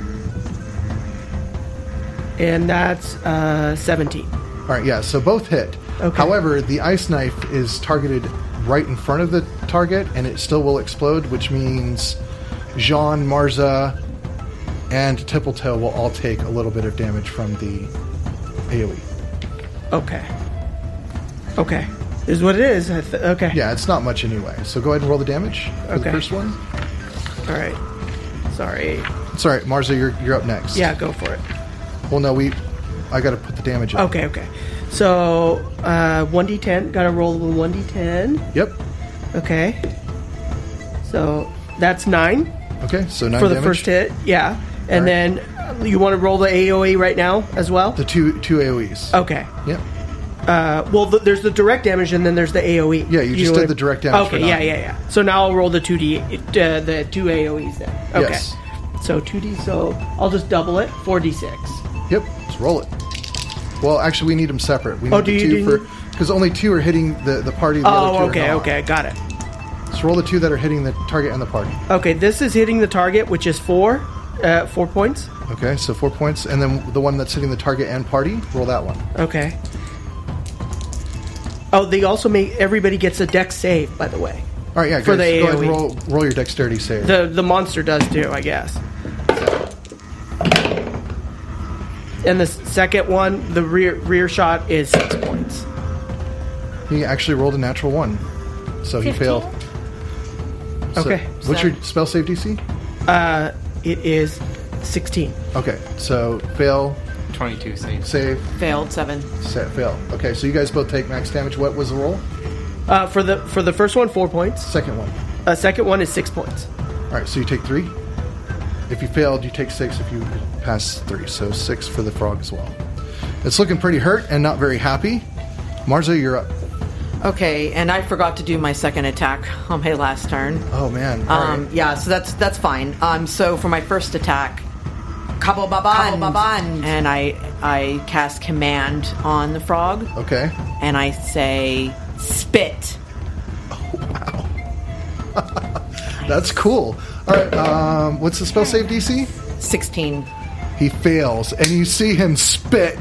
And that's uh, seventeen. All right, yeah, so both hit. Okay. However, the ice knife is targeted right in front of the target, and it still will explode, which means Jean, Marza, and Tippletoe will all take a little bit of damage from the AoE. Okay. Okay. Is what it is. I th- okay. Yeah, it's not much anyway. So go ahead and roll the damage for the Okay. first one. All right. Sorry. It's all right, Marza, you're, you're up next. Yeah, go for it. Well, no, we... I got to put the damage in. Okay, okay. So, uh, one d ten. Got to roll with one d ten. Yep. Okay. So, that's nine Okay, so nine for the damage. first hit. Yeah. And All right. then uh, you want to roll the A O E right now as well? The two two AoEs. Okay. Yep. Uh, well, the, there's the direct damage and then there's the A O E. Yeah, you just know did what the I- direct damage Okay, for yeah, nine. yeah, yeah. So now I'll roll the two D, uh, the two A O Es then. Okay. Yes. So two D, so I'll just double it, four d six. Yep, let's roll it. Well, actually, we need them separate. We need Oh, do the you- two do you for... need- Because only two are hitting the, the party, the other two Oh, are okay, not. okay, got it. So roll the two that are hitting the target and the party. Okay, this is hitting the target, which is four, uh, four points. Okay, so four points. And then the one that's hitting the target and party, roll that one. Okay. Oh, they also make everybody gets a dex save, by the way. All right, yeah, For guys, the go ahead AoE. and roll, roll your dexterity save. The the monster does too, I guess. And the second one, the rear rear shot is six points. He actually rolled a natural one. So he fifteen? failed. So Okay. what's So- your spell save D C? Uh, it is sixteen. Okay, so fail, twenty-two save. save, Failed seven. sa- fail. Okay, so you guys both take max damage. What was the roll? Uh, for the for the first one, four points. Second one. Uh, second one is six points. All right, so you take three. If you failed, you take six. If you pass three, so six for the frog as well. It's looking pretty hurt and not very happy. Marza, you're up. Okay, and I forgot to do my second attack on my last turn. Oh man. All Um, right. yeah, so that's that's fine. Um, so for my first attack, Kabo Baban, and I I cast command on the frog, Okay. and I say spit. That's cool. All right. Um, what's the spell save D C? Sixteen. He fails, and you see him spit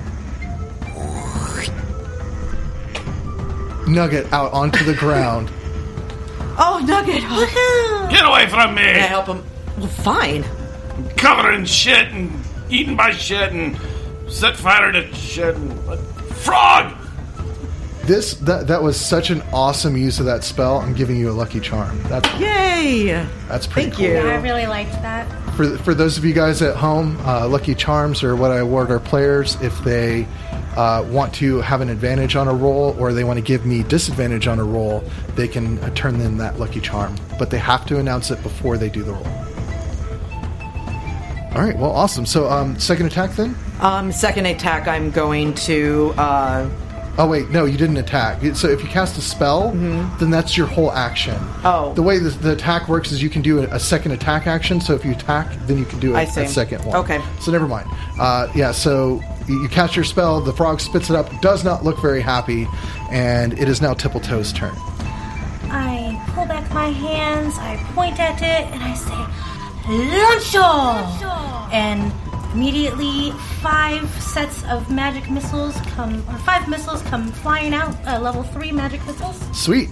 Nugget out onto the ground. Oh, Nugget! Woohoo! Get away from me! Can I help him? Well, fine. Covered in shit and eaten by shit and set fire to shit and frog! This that that was such an awesome use of that spell. I'm giving you a lucky charm. That's Yay! that's pretty Thank cool. you. Yeah, I really liked that. For for those of you guys at home, uh, lucky charms are what I award our players if they uh, want to have an advantage on a roll or they want to give me disadvantage on a roll. They can uh, turn in that lucky charm, but they have to announce it before they do the roll. All right, well, awesome. So, um, second attack then? Um, second attack, I'm going to. Uh, Oh wait, no, you didn't attack. So if you cast a spell, then that's your whole action. Oh. The way the, the attack works is you can do a, a second attack action. So if you attack, then you can do a, I see. a second one. Okay. So never mind. Uh, yeah. So you, you cast your spell. The frog spits it up. Does not look very happy, and it is now Tippletoe's turn. I pull back my hands, I point at it, and I say, Luncho! And immediately five sets of magic missiles come, or five missiles come flying out, uh, level three magic missiles. Sweet.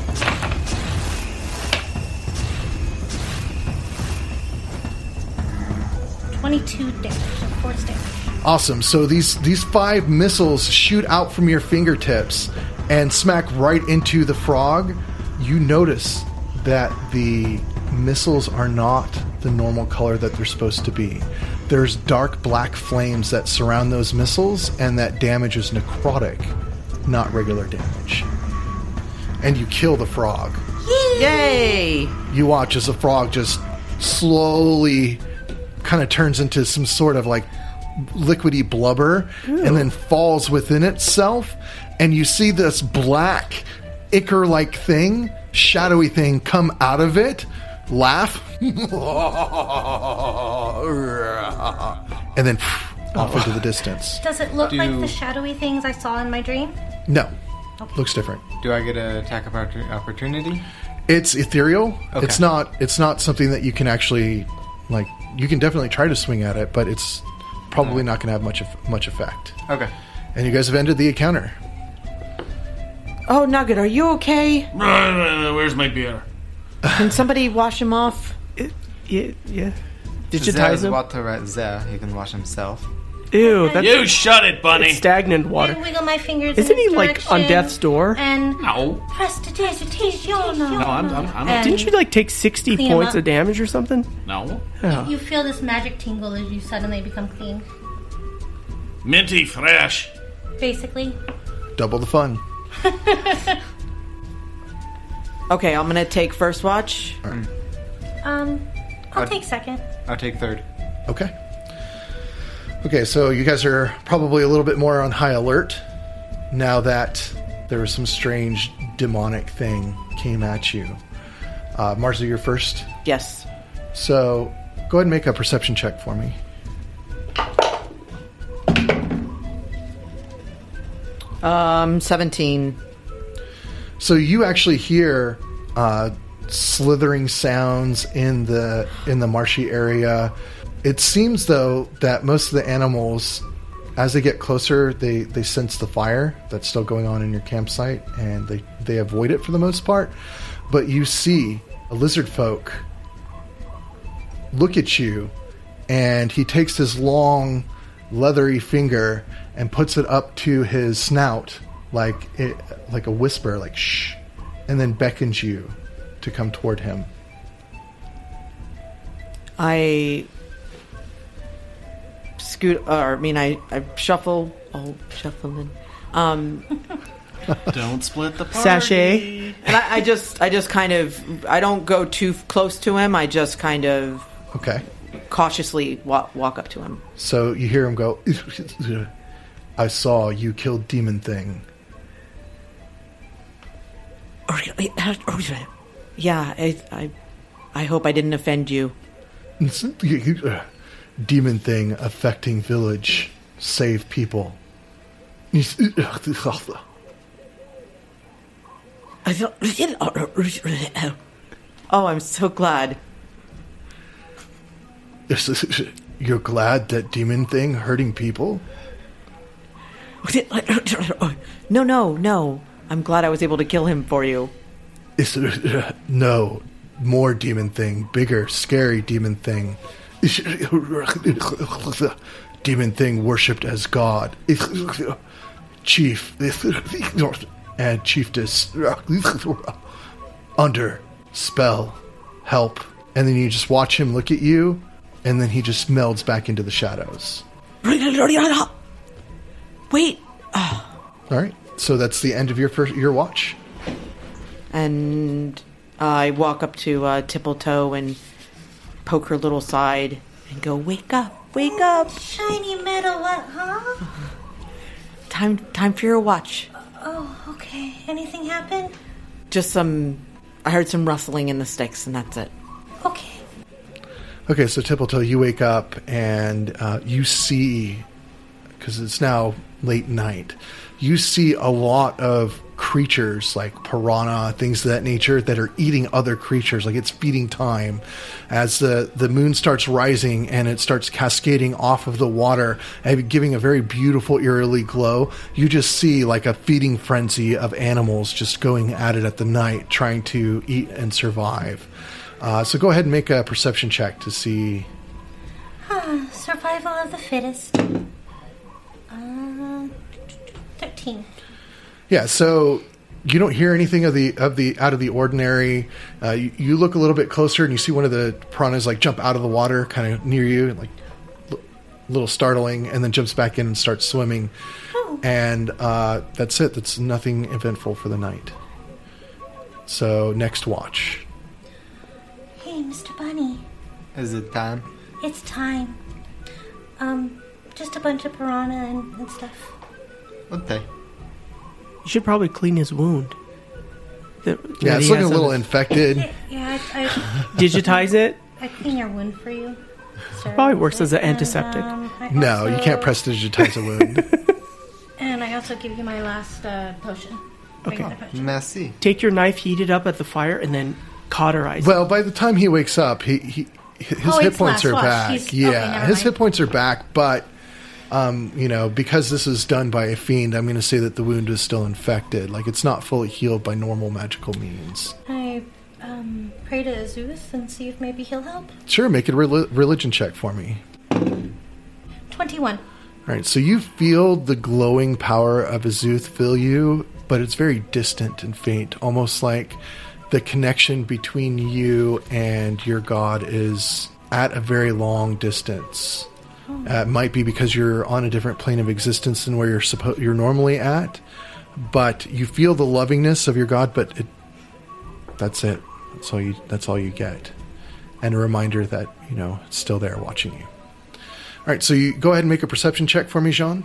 twenty-two damage, of course damage. Awesome. So these these five missiles shoot out from your fingertips and smack right into the frog. You notice that the missiles are not the normal color that they're supposed to be. There's dark black flames that surround those missiles, and that damage is necrotic, not regular damage. And you kill the frog. Yay! You watch as the frog just slowly kind of turns into some sort of like liquidy blubber Ooh. and then falls within itself. And you see this black ichor-like thing, shadowy thing come out of it, laugh, and then off into the distance. Does it look Do- like the shadowy things I saw in my dream? No. Looks different. Do I get an attack oppor- opportunity? It's ethereal. Okay. It's not it's not something that you can actually like you can definitely try to swing at it, but it's probably not going to have much of, much effect. Okay. And you guys have ended the encounter. Oh, Nugget, are you okay? Where's my beer? Can somebody wash him off? It, yeah, yeah. Digitize There's him. water right there. He can wash himself. Ew, that's You shut it, Bunny. it's stagnant water. I wiggle my fingers Isn't in his he like on direction death's door? And No. prestidigitation. No, I'm, I'm, I'm And Didn't you like take sixty Clean him points up. of damage or something? no. Oh. you feel this magic tingle as you suddenly become clean. Minty fresh. Basically. Double the fun. Okay, I'm gonna take first watch. Um, I'll I'd- take second. I'll take third. Okay. Okay, so you guys are probably a little bit more on high alert now that there was some strange demonic thing came at you. Uh, Marza, you're first. Yes. So go ahead and make a perception check for me. Um, seventeen. So you actually hear uh, slithering sounds in the in the marshy area. It seems though that most of the animals, as they get closer, they, they sense the fire that's still going on in your campsite, and they, they avoid it for the most part. But you see a lizard folk look at you, and he takes his long, leathery finger and puts it up to his snout, like it, like a whisper, like shh, and then beckons you to come toward him. I scoot, or I mean, I, I shuffle, oh, shuffling. Um, Don't split the party. Sachet. and I, I just, I just kind of, I don't go too close to him. I just kind of Okay. cautiously walk, walk up to him. So you hear him go, I saw you killed Demon Thing. Yeah, I, I, I hope I didn't offend you. Demon Thing affecting village. Save people. Oh, I'm so glad. You're glad that Demon Thing hurting people? No, no, no. I'm glad I was able to kill him for you. No. More Demon Thing. Bigger, scary Demon Thing. Demon Thing worshipped as God. Chief. And Chiefess. Under spell. Help. And then you just watch him look at you, and then he just melds back into the shadows. Wait. Alright. So that's the end of your first, your watch. And I walk up to uh, Tippletoe and poke her little side and go, wake up, wake up. Shiny metal, what, huh? Time time for your watch. Oh, okay. Anything happen? Just some, I heard some rustling in the sticks and that's it. Okay. Okay, so Tippletoe, you wake up and uh, you see, because it's now late night, you see a lot of creatures like piranha, things of that nature, that are eating other creatures. Like it's feeding time. As the, the moon starts rising and it starts cascading off of the water and giving a very beautiful, eerily glow, you just see like a feeding frenzy of animals just going at it at the night, trying to eat and survive. Uh, so go ahead and make a perception check to see. Huh, survival of the fittest. Uh, thirteen. Yeah, so you don't hear anything of the of the out of the ordinary. Uh, you, you look a little bit closer and you see one of the piranhas like jump out of the water, kind of near you, like a little startling, and then jumps back in and starts swimming. Oh. And uh, that's it. That's nothing eventful for the night. So, next watch. Hey, Mister Bunny. Is it time? It's time. Um, just a bunch of piranha and, and stuff. Okay. You should probably clean his wound. The, Yeah, that it's he looking a has on little his- infected. Yeah, I, I, Digitize it. I clean your wound for you. Sir. Probably works as an And, antiseptic. um, I No, you also- can't prestidigitize a wound. And I also give you my last uh, potion. Okay. Regular potion. Merci. Take your knife, heat it up at the fire, and then cauterize Well, by the time he wakes up, he, he his Oh, hit it's points last are watch. back. He's- yeah, okay, never his mind. hit points are back, but um, you know, because this is done by a fiend, I'm going to say that the wound is still infected. Like it's not fully healed by normal magical means. I um, pray to Zeus and see if maybe he'll help. Sure, make a rel- religion check for me. twenty-one. All right, so you feel the glowing power of Azuth fill you, but it's very distant and faint, almost like the connection between you and your god is at a very long distance. Uh, it might be because you're on a different plane of existence than where you're suppo- you're normally at, but you feel the lovingness of your god. But it, that's it. That's all you. That's all you get, and a reminder that you know it's still there watching you. All right, so you go ahead and make a perception check for me, Jean.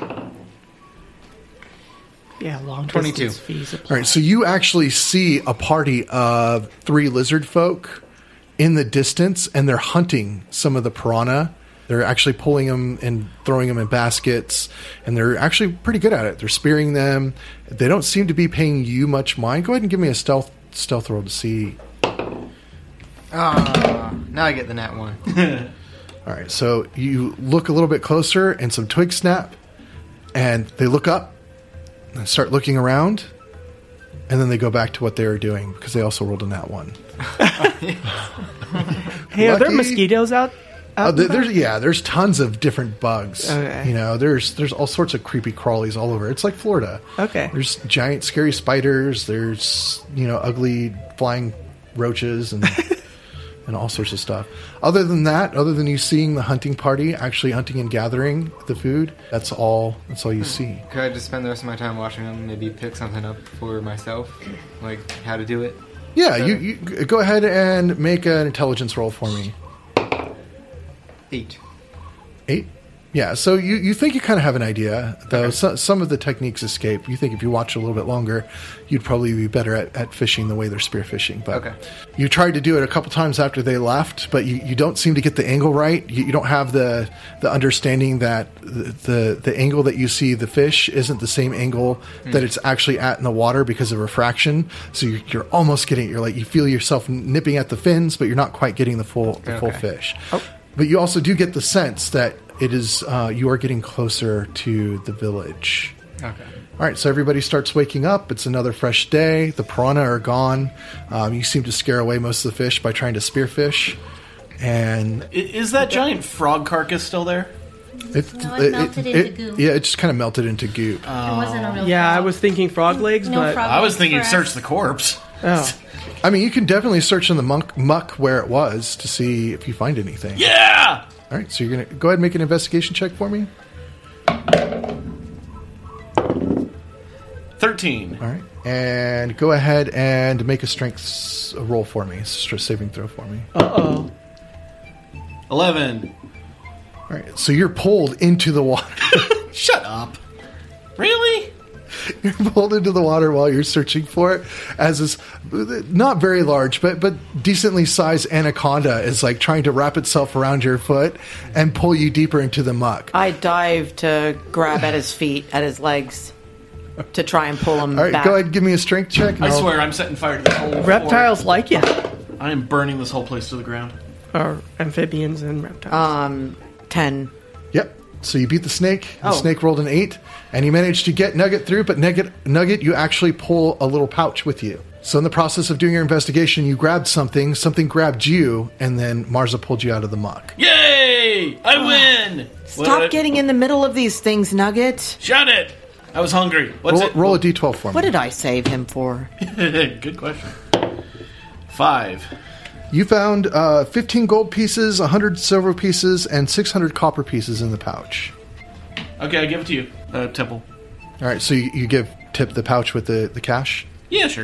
Yeah, long twenty-two. distance fees apply. All right, so you actually see a party of three lizard folk in the distance, and they're hunting some of the piranha. They're actually pulling them and throwing them in baskets, and they're actually pretty good at it. They're spearing them. They don't seem to be paying you much mind. Go ahead and give me a stealth stealth roll to see. Ah, now I get the nat one. All right, so you look a little bit closer, and some twigs snap, and they look up and start looking around, and then they go back to what they were doing because they also rolled a nat one. Hey, are there Lucky. mosquitoes out? Uh, out there- and about? there's yeah, there's tons of different bugs. Okay. You know, there's there's all sorts of creepy crawlies all over. It's like Florida. Okay. There's giant scary spiders. There's you know ugly flying roaches and and all sorts of stuff. Other than that, other than you seeing the hunting party actually hunting and gathering the food, that's all. That's all you see. Could I just spend the rest of my time watching them? Maybe pick something up for myself, like how to do it. Yeah, you, you go ahead and make an intelligence roll for me. Eight. Eight? Yeah, so you, you think you kind of have an idea, though Okay. so, some of the techniques escape. You think if you watch a little bit longer, you'd probably be better at, at fishing the way they're spearfishing. But Okay. you tried to do it a couple times after they left, but you, you don't seem to get the angle right. You, you don't have the the understanding that the, the the angle that you see the fish isn't the same angle that it's actually at in the water because of refraction. So you're, you're almost getting it. You're like you feel yourself nipping at the fins, but you're not quite getting the full the full Okay. fish. But you also do get the sense that it is uh, you are getting closer to the village. Okay. All right, so everybody starts waking up. It's another fresh day. The piranha are gone. Um, you seem to scare away most of the fish by trying to spearfish, and I- Is that giant frog carcass still there? it, No, it melted into goo. Yeah, it just kind of melted into goop. It wasn't a real Yeah, I frog. was thinking frog legs, No but frog I was legs thinking for us. search the corpse. oh, I mean, you can definitely search in the muck, muck where it was to see if you find anything. Yeah! All right, so you're gonna go ahead and make an investigation check for me. thirteen. All right, and go ahead and make a strength s- roll for me, stress saving throw for me. uh oh. eleven. All right, so you're pulled into the water. Shut up. Really? You're pulled into the water while you're searching for it, as this not very large, but but decently sized anaconda is like trying to wrap itself around your foot and pull you deeper into the muck. I dive to grab at his feet, at his legs, to try and pull him All right, back. go ahead and give me a strength check. and I I'll- swear I'm setting fire to this whole Reptiles like it, floor. I am burning this whole place to the ground. or amphibians and reptiles. Um, ten. Yep. So you beat the snake. The Oh. snake rolled an eight, and you managed to get Nugget through. But Nugget, Nugget, you actually pull a little pouch with you. So in the process of doing your investigation, you grabbed something. Something grabbed you, and then Marza pulled you out of the muck. Yay! I win! What Stop did I- getting in the middle of these things, Nugget. Shut it! I was hungry. What's Roll, it? roll a d twelve for me. What did I save him for? Good question. Five. You found uh, fifteen gold pieces, one hundred silver pieces, and six hundred copper pieces in the pouch. Okay, I give it to you, uh, Temple. All right, so you, you give Tip the pouch with the, the cash? Yeah, sure.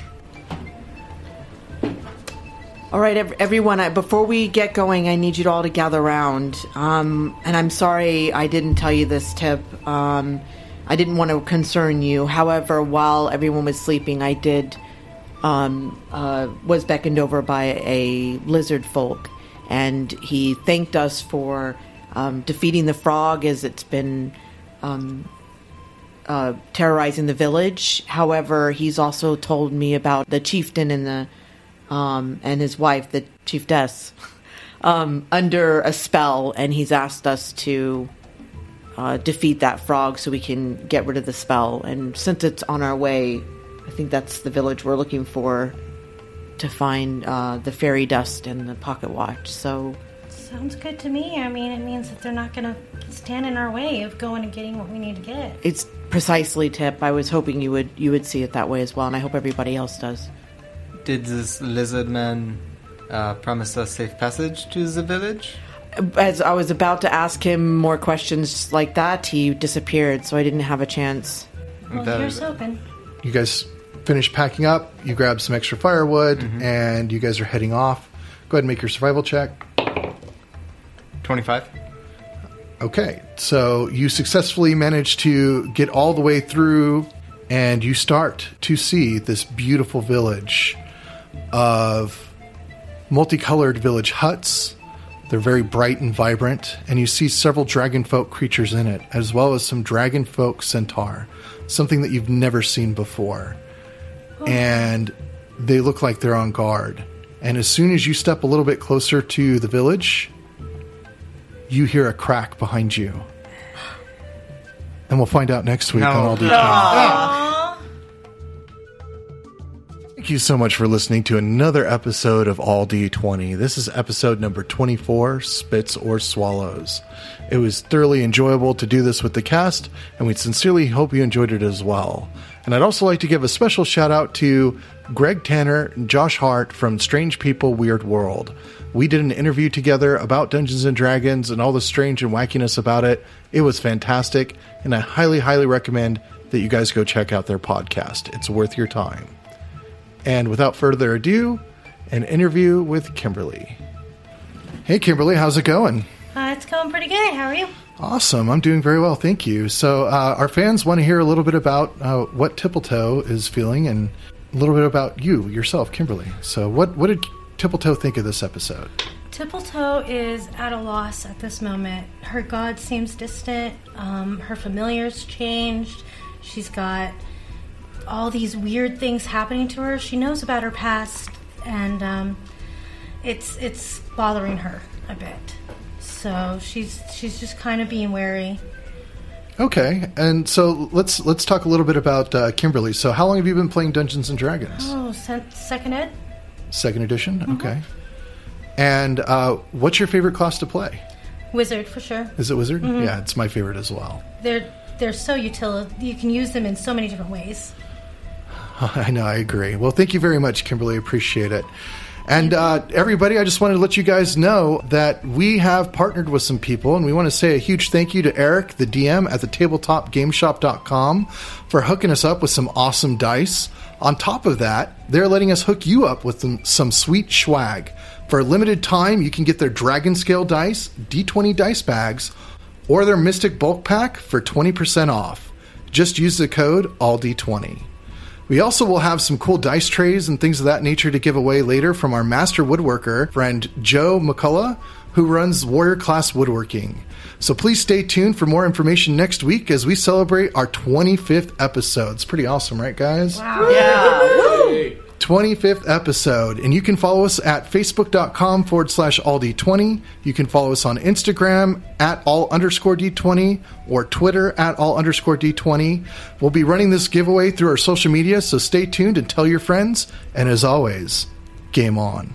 All right, ev- everyone, I, before we get going, I need you all to gather around. Um, and I'm sorry I didn't tell you this, Tip. Um, I didn't want to concern you. However, while everyone was sleeping, I did, um, uh, was beckoned over by a lizard folk. And he thanked us for um, defeating the frog as it's been um, uh, terrorizing the village. However, he's also told me about the chieftain and the Um, and his wife, the chiefess, um, under a spell, and he's asked us to uh, defeat that frog so we can get rid of the spell. And since it's on our way, I think that's the village we're looking for to find uh, the fairy dust and the pocket watch. So Sounds good to me. I mean, it means that they're not going to stand in our way of going and getting what we need to get. it's precisely, Tip. I was hoping you would you would see it that way as well, and I hope everybody else does. Did this lizard man uh, promise us safe passage to the village? As I was about to ask him more questions like that, he disappeared, so I didn't have a chance. Well, That- here's hoping. You guys finish packing up. You grab some extra firewood, Mm-hmm. and you guys are heading off. Go ahead and make your survival check. twenty-five. Okay, so you successfully manage to get all the way through, and you start to see this beautiful village of multicolored village huts. They're very bright and vibrant, and you see several dragon folk creatures in it, as well as some dragon folk centaur, something that you've never seen before. And they look like they're on guard. And as soon as you step a little bit closer to the village, you hear a crack behind you. And we'll find out next week No. on All D twenty. Thank you so much for listening to another episode of All D twenty. This is episode number twenty-four, Spits or Swallows. It was thoroughly enjoyable to do this with the cast, and we sincerely hope you enjoyed it as well. And I'd also like to give a special shout out to Greg Tanner and Josh Hart from Strange People, Weird World. We did an interview together about Dungeons and Dragons and all the strange and wackiness about it. It was fantastic, and I highly, highly recommend that you guys go check out their podcast. It's worth your time. And without further ado, an interview with Kimberly. Hey, Kimberly, how's it going? Uh, it's going pretty good. How are you? Awesome. I'm doing very well, thank you. So uh, our fans want to hear a little bit about uh, what Tippletoe is feeling and a little bit about you, yourself, Kimberly. So what, what did Tippletoe think of this episode? Tippletoe is at a loss at this moment. Her god seems distant. Um, her familiar's changed. She's got all these weird things happening to her. She knows about her past, and um, it's it's bothering her a bit. So she's she's just kind of being wary. Okay, and so let's let's talk a little bit about uh, Kimberly. So how long have you been playing Dungeons and Dragons? Oh, sen- second ed? Second edition? Okay. And uh, what's your favorite class to play? Wizard, for sure. Is it Wizard? Yeah, it's my favorite as well. They're they're so util. You can use them in so many different ways. I know, I agree. Well, thank you very much, Kimberly. Appreciate it. And uh, everybody, I just wanted to let you guys know that we have partnered with some people, and we want to say a huge thank you to Eric, the D M at the tabletop game shop dot com, for hooking us up with some awesome dice. On top of that, they're letting us hook you up with some, some sweet swag. For a limited time, you can get their Dragon Scale dice, D twenty dice bags, or their Mystic Bulk Pack for twenty percent off. Just use the code A L D twenty. We also will have some cool dice trays and things of that nature to give away later from our master woodworker friend Joe McCullough, who runs Warrior Class Woodworking. So please stay tuned for more information next week as we celebrate our twenty-fifth episode. It's pretty awesome, right, guys? Wow. Yeah. twenty-fifth episode. And you can follow us at facebook.com forward slash all D20. You can follow us on Instagram at all underscore D20 or Twitter at all underscore D20. We'll be running this giveaway through our social media, so stay tuned and tell your friends. And as always, game on.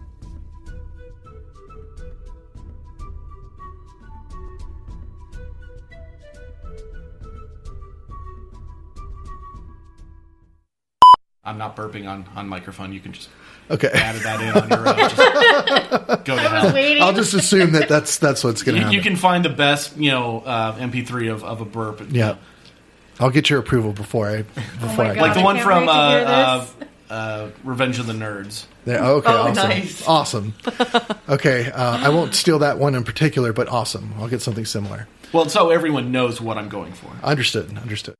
I'm not burping on, on microphone. You can just Okay. add that in on your own. Just go to hell. Waiting. I'll just assume that that's, that's what's going to You, happen. you can find the best, you know, uh, M P three of, of a burp. Yeah. I'll get your approval before I before my I God. Like the I one can't from wait to uh, hear uh, this. uh, Revenge of the Nerds. There, okay, Oh, awesome, nice. awesome. Okay, uh, I won't steal that one in particular, but awesome. I'll get something similar. Well, so everyone knows what I'm going for. Understood. Understood.